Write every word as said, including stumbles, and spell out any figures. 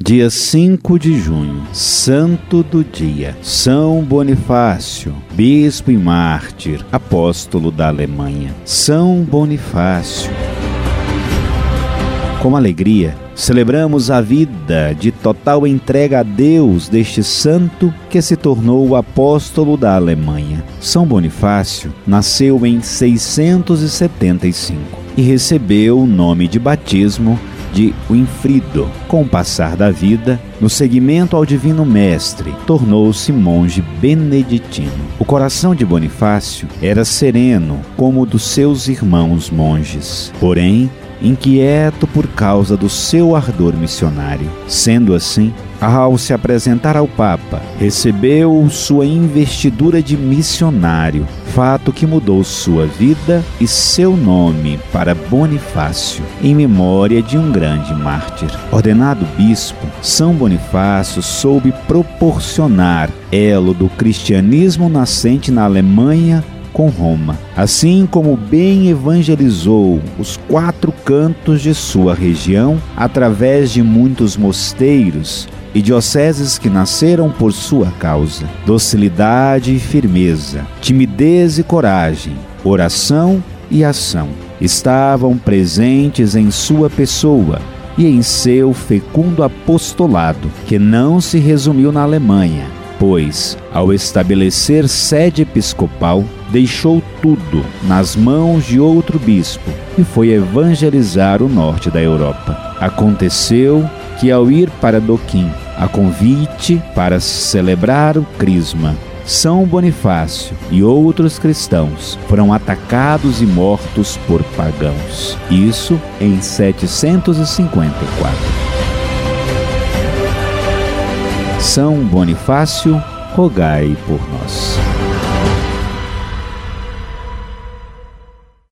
Dia cinco de junho, santo do dia, São Bonifácio, bispo e mártir, apóstolo da Alemanha. São Bonifácio. Com alegria, celebramos a vida de total entrega a Deus deste santo que se tornou o apóstolo da Alemanha. São Bonifácio nasceu em seiscentos e setenta e cinco e recebeu o nome de batismo de Winfrido. Com o passar da vida, no seguimento ao Divino Mestre, tornou-se monge beneditino. O coração de Bonifácio era sereno como o dos seus irmãos monges, porém inquieto por causa do seu ardor missionário. Sendo assim, ao se apresentar ao Papa, recebeu sua investidura de missionário, fato que mudou sua vida e seu nome para Bonifácio, em memória de um grande mártir. Ordenado bispo, São Bonifácio soube proporcionar elo do cristianismo nascente na Alemanha com Roma, assim como bem evangelizou os quatro cantos de sua região através de muitos mosteiros e dioceses que nasceram por sua causa. Docilidade e firmeza, timidez e coragem, oração e ação estavam presentes em sua pessoa e em seu fecundo apostolado, que não se resumiu na Alemanha, pois, ao estabelecer sede episcopal, deixou tudo nas mãos de outro bispo e foi evangelizar o norte da Europa. Aconteceu que, ao ir para Doquim, a convite para celebrar o Crisma, São Bonifácio e outros cristãos foram atacados e mortos por pagãos. Isso em setecentos e cinquenta e quatro. São Bonifácio, rogai por nós.